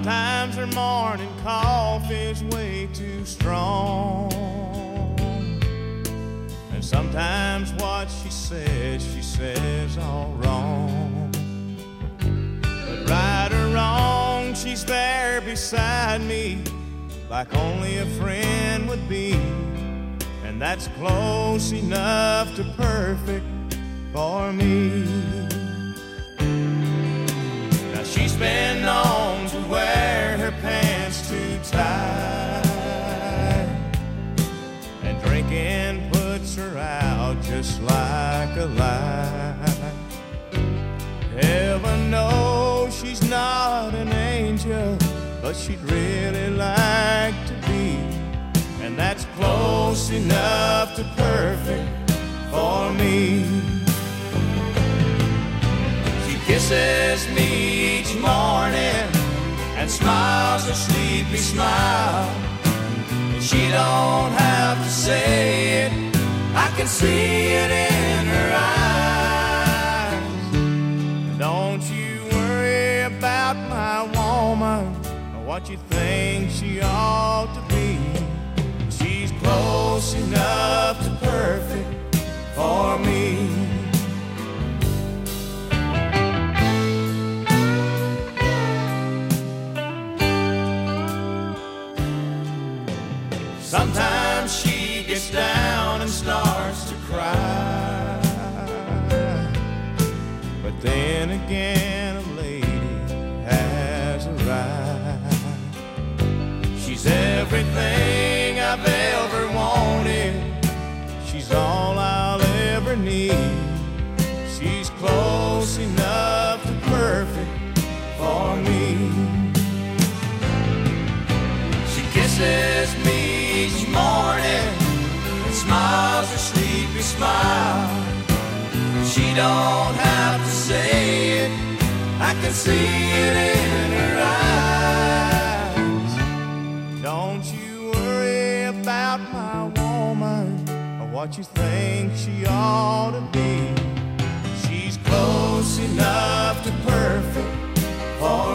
Sometimes her morning coffee's way too strong, and sometimes what she says all wrong. But right or wrong, she's there beside me like only a friend would be, and that's close enough to perfect for me. Now she's been known to wear her pants too tight, and drinking puts her out just like a light. Heaven knows she's not an angel, but she'd really like to be, and that's close enough to perfect for me. She kisses me each morning and smiles a sleepy smile, and she don't have to say it, I can see it in her eyes. Don't you worry about my woman or what you think she ought to be. She's close enough to perfect for me. Sometimes she gets down and starts to cry, but then again a lady has arrived. She's everything I've ever wanted, she's all I'll ever need. She's close enough to perfect for me. She kisses me each morning and smiles a sleepy smile. She don't have to say it, I can see it in her eyes. Don't you worry about my woman or what you think she ought to be. She's close enough to perfect for